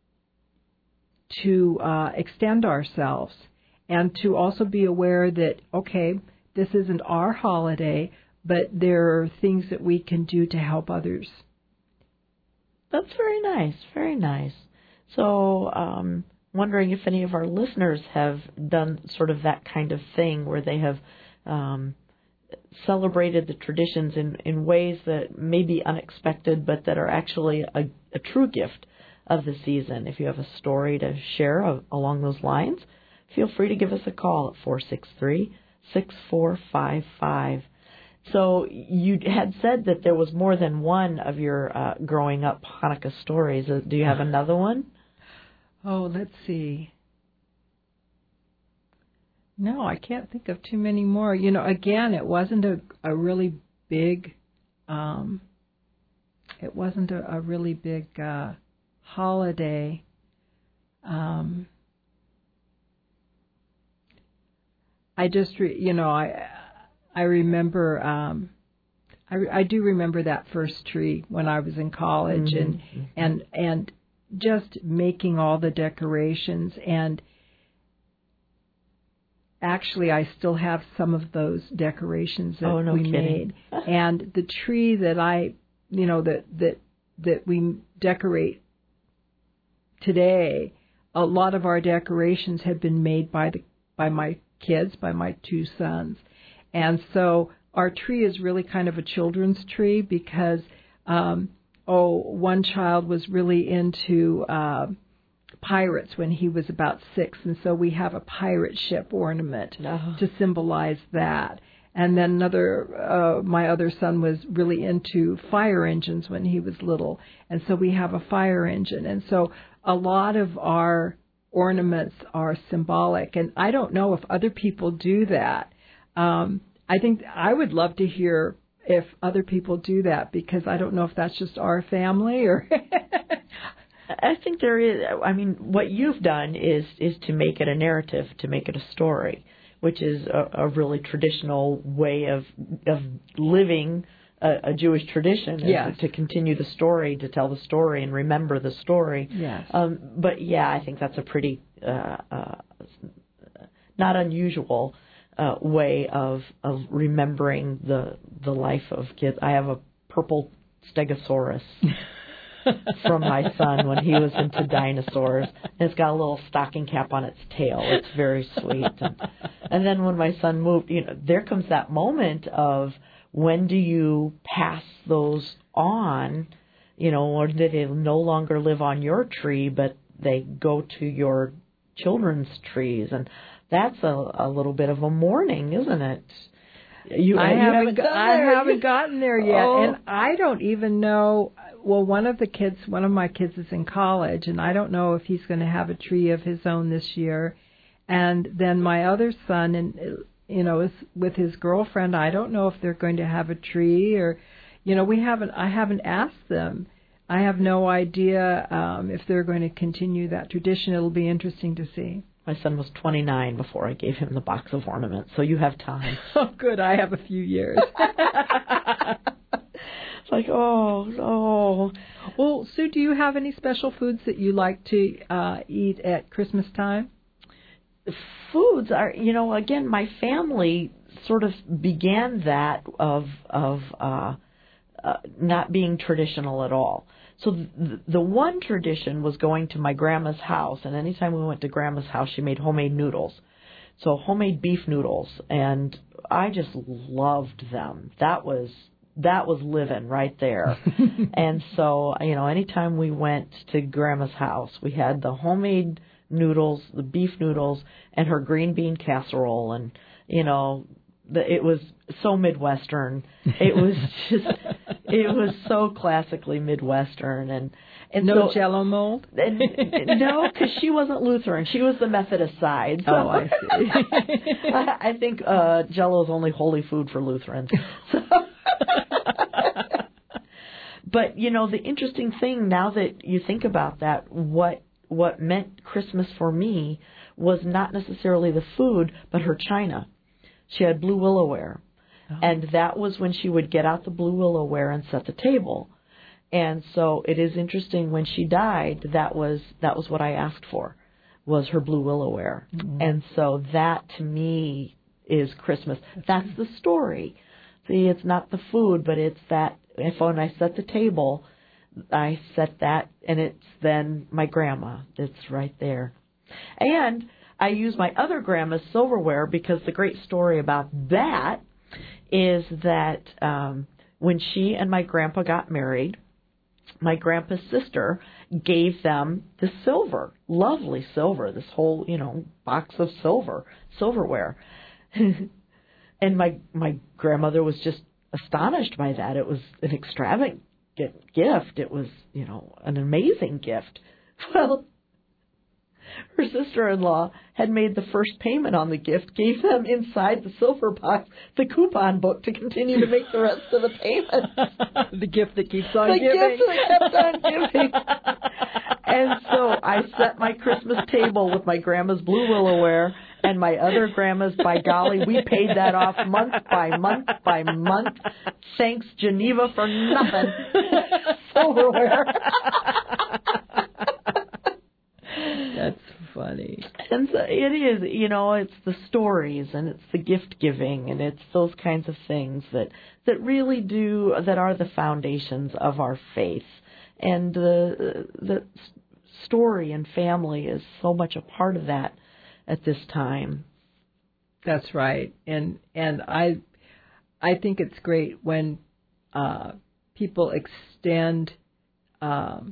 to uh, extend ourselves, and to also be aware that, okay, this isn't our holiday, but there are things that we can do to help others. That's very nice, very nice. So, um, wondering if any of our listeners have done sort of that kind of thing where they have Um, celebrated the traditions in, in ways that may be unexpected, but that are actually a, a true gift of the season. If you have a story to share of, along those lines, feel free to give us a call at four six three, six four five five. So you had said that there was more than one of your uh, growing up Hanukkah stories. Do you have another one? Oh, let's see. No, I can't think of too many more. You know, again, it wasn't a, a really big, um, it wasn't a, a really big uh, holiday. Um, I just, re, you know, I I remember, um, I, I do remember that first tree when I was in college, Mm-hmm. and and and just making all the decorations. And actually, I still have some of those decorations that oh, no we kidding. made. And the tree that I, you know, that that that we decorate today, a lot of our decorations have been made by the by my kids, by my two sons. And so our tree is really kind of a children's tree because, um, oh, one child was really into uh, pirates when he was about six, and so we have a pirate ship ornament oh. to symbolize that. And then another, uh, my other son was really into fire engines when he was little, and so we have a fire engine. And so a lot of our ornaments are symbolic, and I don't know if other people do that. Um, I think I would love to hear if other people do that, because I don't know if that's just our family or... I think there is, I mean, what you've done is, is to make it a narrative, to make it a story, which is a, a really traditional way of of living a, a Jewish tradition, yes. to continue the story, to tell the story and remember the story. Yes. Um, but yeah, I think that's a pretty uh, uh, not unusual uh, way of of remembering the the life of kids. I have a purple Stegosaurus from my son when he was into dinosaurs. And it's got a little stocking cap on its tail. It's very sweet. And, and then when my son moved, you know, there comes that moment of when do you pass those on, you know, or do they no longer live on your tree, but they go to your children's trees. And that's a, a little bit of a mourning, isn't it? You, I you haven't, haven't I haven't gotten there yet, oh. and I don't even know. Well, one of the kids, one of my kids is in college, and I don't know if he's going to have a tree of his own this year. And then my other son, and you know, is with his girlfriend. I don't know if they're going to have a tree, or, you know, we haven't. I haven't asked them. I have no idea um, if they're going to continue that tradition. It'll be interesting to see. My son was twenty-nine before I gave him the box of ornaments, so you have time. Oh, good. I have a few years. It's like, oh, oh. Well, Sue, do you have any special foods that you like to uh, eat at Christmas time? Foods are, you know, again, my family sort of began that of of uh, uh, not being traditional at all. So the, the one tradition was going to my grandma's house, and anytime we went to grandma's house, she made homemade noodles. So homemade beef noodles, and I just loved them. That was that was living right there. And so, you know, anytime we went to grandma's house, we had the homemade noodles, the beef noodles, and her green bean casserole, and you know, the, it was so Midwestern. It was just, it was so classically Midwestern, and and no so, Jello mold. And, no, because she wasn't Lutheran; she was the Methodist side. So oh, I see. I, I think uh, Jello is only holy food for Lutherans. So. But you know, the interesting thing now that you think about that, what what meant Christmas for me was not necessarily the food, but her china. She had blue willowware, oh. and that was when she would get out the blue willowware and set the table. And so it is interesting, when she died, that was that was what I asked for, was her blue willowware. Mm-hmm. And so that to me is Christmas. That's the story. See, it's not the food, but it's that if when I set the table, I set that, and it's then my grandma. It's right there. And I use my other grandma's silverware, because the great story about that is that um, when she and my grandpa got married, my grandpa's sister gave them the silver, lovely silver, this whole, you know, box of silver, silverware. And my my grandmother was just astonished by that. It was an extravagant gift. It was, you know, an amazing gift. Well, her sister-in-law had made the first payment on the gift gave them inside the silver box the coupon book to continue to make the rest of the payment. The gift that keeps on the giving. The gift that kept on giving. And so I set my Christmas table with my grandma's blue Willowware and my other grandma's. By golly, we paid that off month by month by month. Thanks, Geneva, for nothing. Silverware. That's funny. And so it is, you know, it's the stories and it's the gift giving and it's those kinds of things that, that really do, that are the foundations of our faith. And the, the story and family is so much a part of that at this time. That's right. And, and I, I think it's great when uh, people extend, um,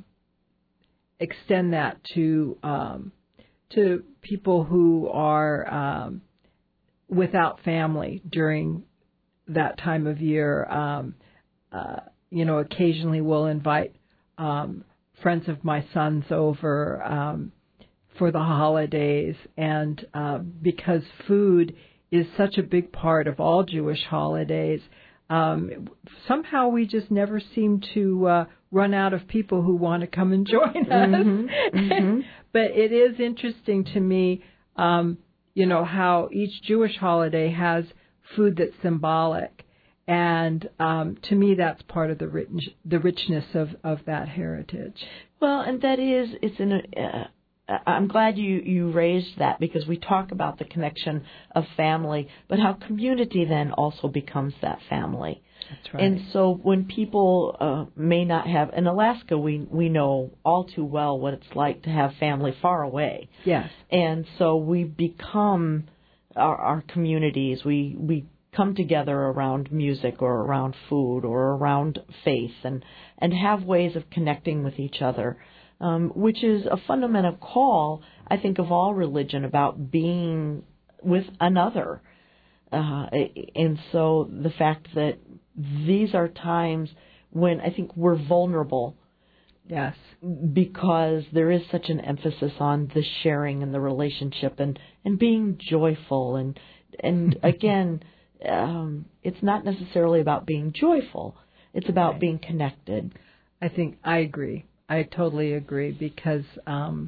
extend that to um, to people who are um, without family during that time of year. Um, uh, you know, occasionally we'll invite um, friends of my son's over um, for the holidays, and uh, because food is such a big part of all Jewish holidays, um, somehow we just never seem to uh, run out of people who want to come and join us. Mm-hmm, mm-hmm. But it is interesting to me, um, you know, how each Jewish holiday has food that's symbolic. And um, to me, that's part of the rich, the richness of, of that heritage. Well, and that is, it's in a, uh, I'm glad you, you raised that, because we talk about the connection of family, but how community then also becomes that family. That's right. And so when people uh, may not have, in Alaska, we we know all too well what it's like to have family far away. Yes. And so we become our, our communities. We we come together around music or around food or around faith, and, and have ways of connecting with each other. Um, which is a fundamental call, I think, of all religion, about being with another. Uh, and so the fact that these are times when I think we're vulnerable. Yes. Because there is such an emphasis on the sharing and the relationship and, and being joyful. And, and again, um, it's not necessarily about being joyful. It's about right. being connected. I think I agree. I totally agree because, um,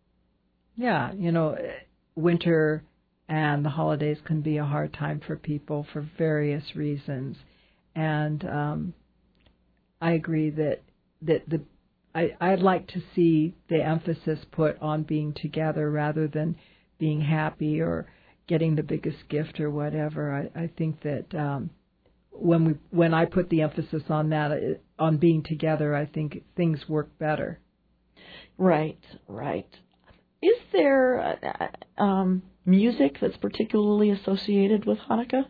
yeah, you know, winter and the holidays can be a hard time for people for various reasons. And um, I agree that that the I, I'd like to see the emphasis put on being together rather than being happy or getting the biggest gift or whatever. I, I think that um, when we when I put the emphasis on that, it, on being together, I think things work better. Right, right. Is there uh, um, music that's particularly associated with Hanukkah?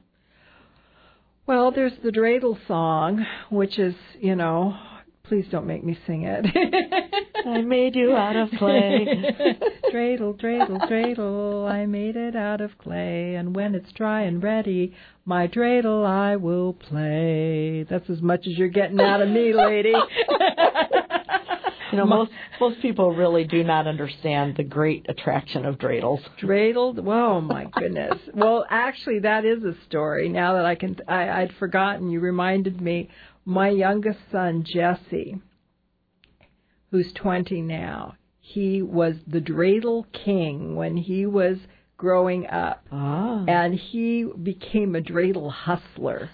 Well, there's the dreidel song, which is, you know, please don't make me sing it. I made you out of clay. Dreidel, dreidel, dreidel, I made it out of clay, and when it's dry and ready, my dreidel I will play. That's as much as you're getting out of me, lady. You know, most most people really do not understand the great attraction of dreidels. Dreidel? Oh, my goodness. Well, actually, that is a story. Now that I can, I, I'd forgotten. You reminded me. My youngest son, Jesse, who's twenty now, he was the dreidel king when he was growing up. Ah. And he became a dreidel hustler.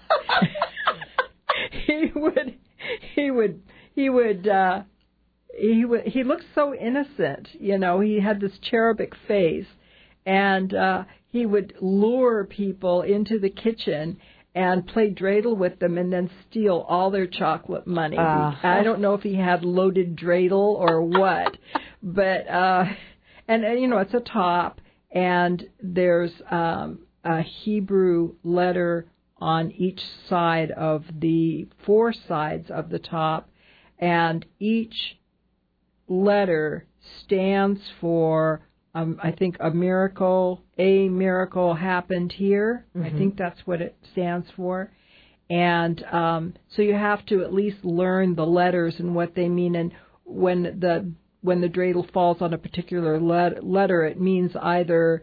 he would, he would, he would, uh, He w- he looked so innocent, you know. He had this cherubic face, and uh, he would lure people into the kitchen and play dreidel with them, and then steal all their chocolate money. Uh, I don't know if he had loaded dreidel or what, but uh, and, and you know, it's a top, and there's um, a Hebrew letter on each side of the four sides of the top, and each letter stands for, um, I think, a miracle, a miracle happened here. Mm-hmm. I think that's what it stands for. And um, so you have to at least learn the letters and what they mean. And when the when the dreidel falls on a particular let- letter, it means either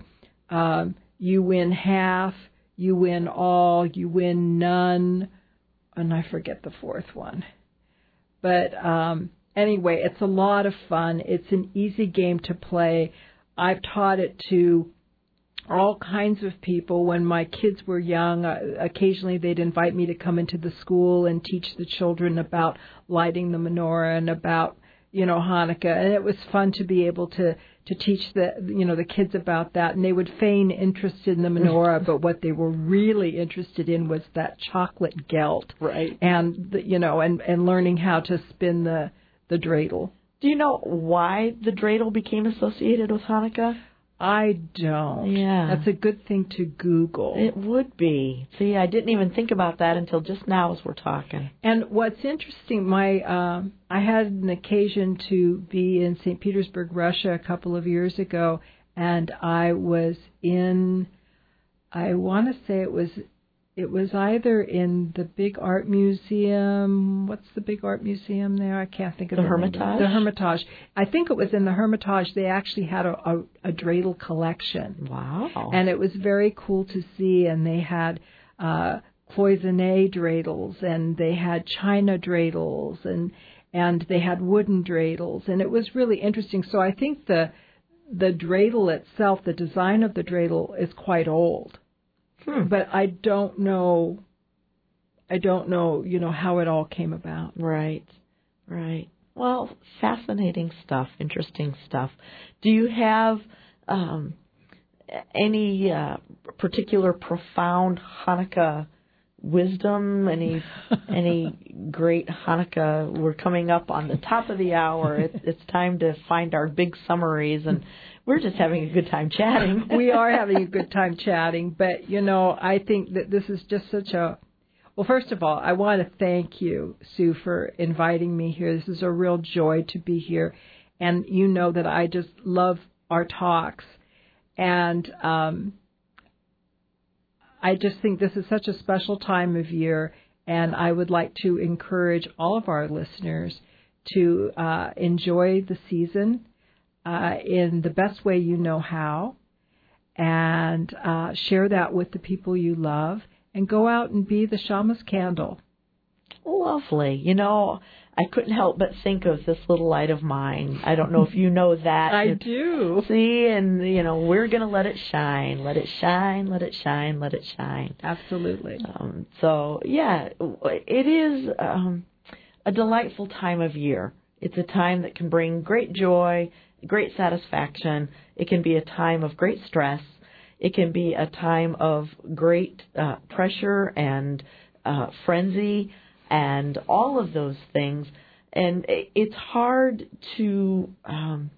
um, you win half, you win all, you win none, and I forget the fourth one. But um, anyway, it's a lot of fun. It's an easy game to play. I've taught it to all kinds of people. When my kids were young, uh, occasionally they'd invite me to come into the school and teach the children about lighting the menorah and about, you know, Hanukkah. And it was fun to be able to, to teach the, you know, the kids about that. And they would feign interest in the menorah, but what they were really interested in was that chocolate gelt. Right. And, the, you know, and, and learning how to spin the, the dreidel. Do you know why the dreidel became associated with Hanukkah? I don't. Yeah. That's a good thing to Google. It would be. See, I didn't even think about that until just now as we're talking. And what's interesting, my um, I had an occasion to be in Saint Petersburg, Russia, a couple of years ago, and I was in, I want to say it was, it was either in the big art museum. What's the big art museum there? I can't think of the the Hermitage. The Hermitage. I think it was in the Hermitage. They actually had a, a, a dreidel collection. Wow. And it was very cool to see. And they had uh, cloisonné dreidels, and they had china dreidels, and and they had wooden dreidels, and it was really interesting. So I think the the dreidel itself, the design of the dreidel, is quite old. Hmm. But I don't know, I don't know, you know, how it all came about. Right, right. Well, fascinating stuff, interesting stuff. Do you have um, any uh, particular profound Hanukkah wisdom? Any any great Hanukkah? We're coming up on the top of the hour. It's, it's time to find our big summaries, and we're just having a good time chatting. We are having a good time chatting, but, you know, I think that this is just such a... Well, first of all, I want to thank you, Sue, for inviting me here. This is a real joy to be here, and you know that I just love our talks, and um, I just think this is such a special time of year, and I would like to encourage all of our listeners to uh, enjoy the season Uh, in the best way you know how, and uh, share that with the people you love, and go out and be the Shamas candle. Lovely. You know, I couldn't help but think of this little light of mine. I don't know if you know that. I do. See, and, you know, we're going to let it shine. Let it shine, let it shine, let it shine. Absolutely. Um, so, yeah, it is um, a delightful time of year. It's a time that can bring great joy, great satisfaction. It can be a time of great stress. It can be a time of great uh, pressure and uh, frenzy and all of those things. And it's hard to um,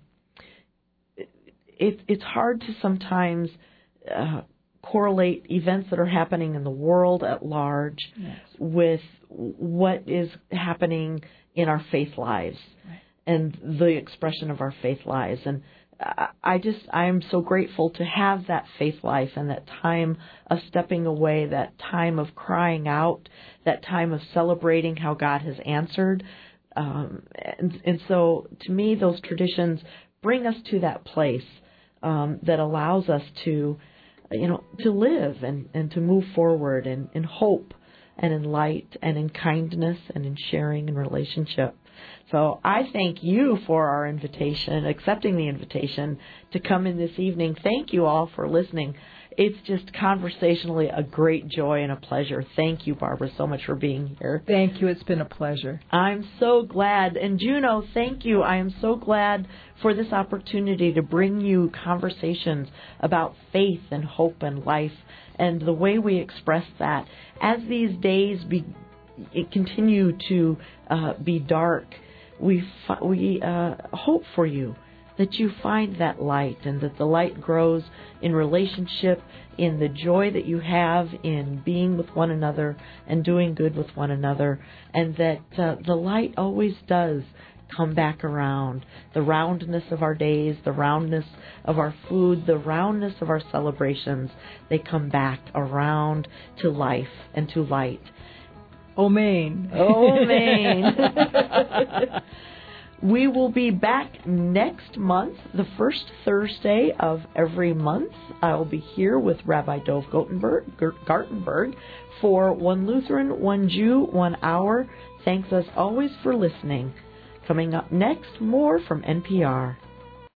it, it's hard to sometimes uh, correlate events that are happening in the world at large yes. with what is happening in our faith lives. Right. And the expression of our faith lives. And I just, I am so grateful to have that faith life and that time of stepping away, that time of crying out, that time of celebrating how God has answered. Um, and, and so to me, those traditions bring us to that place um, that allows us to, you know, to live and, and to move forward in, in hope and in light and in kindness and in sharing and relationship. So I thank you for our invitation, accepting the invitation to come in this evening. Thank you all for listening. It's just conversationally a great joy and a pleasure. Thank you, Barbara, so much for being here. Thank you. It's been a pleasure. I'm so glad. And Juno, thank you. I am so glad for this opportunity to bring you conversations about faith and hope and life and the way we express that. As these days be, continue to uh, be dark, we we uh, hope for you that you find that light and that the light grows in relationship, in the joy that you have in being with one another and doing good with one another, and that uh, the light always does come back around. The roundness of our days, the roundness of our food, the roundness of our celebrations, they come back around to life and to light. Amen. Amen. We will be back next month, the first Thursday of every month. I will be here with Rabbi Dov Gartenberg, Gartenberg for One Lutheran, One Jew, One Hour. Thanks as always for listening. Coming up next, more from N P R.